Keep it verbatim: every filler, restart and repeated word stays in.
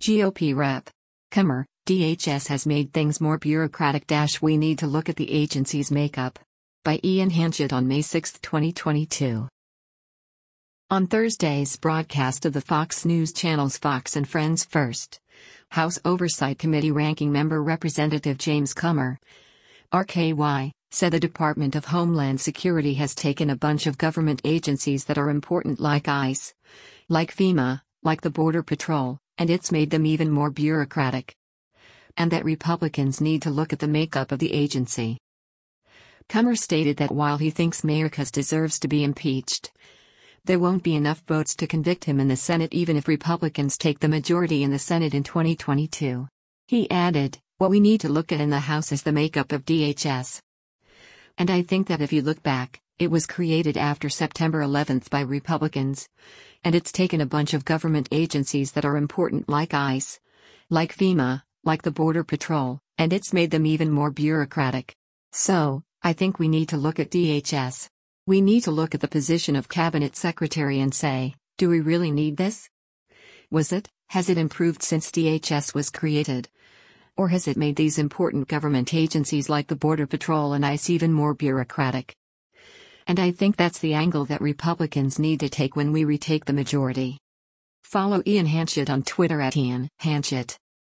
G O P Rep. Comer, D H S has made things more bureaucratic. We need to look at the agency's makeup. By Ian Hanchett on May sixth, twenty twenty-two. On Thursday's broadcast of the Fox News Channel's Fox and Friends First, House Oversight Committee Ranking Member Representative James Comer, R K Y, said the Department of Homeland Security has taken a bunch of government agencies that are important like ICE, like FEMA, like the Border Patrol, and it's made them even more bureaucratic. And that Republicans need to look at the makeup of the agency. Comer stated that while he thinks Mayorkas deserves to be impeached, there won't be enough votes to convict him in the Senate even if Republicans take the majority in the Senate in twenty twenty-two. He added, "What we need to look at in the House is the makeup of D H S. And I think that if you look back, it was created after September eleventh by Republicans, and it's taken a bunch of government agencies that are important like ICE, like FEMA, like the Border Patrol, and it's made them even more bureaucratic. So, I think we need to look at D H S. We need to look at the position of Cabinet Secretary and say, do we really need this? Was it, has it improved since D H S was created? Or has it made these important government agencies like the Border Patrol and ICE even more bureaucratic? And I think that's the angle that Republicans need to take when we retake the majority." Follow Ian Hanchett on Twitter at Ian Hanchett.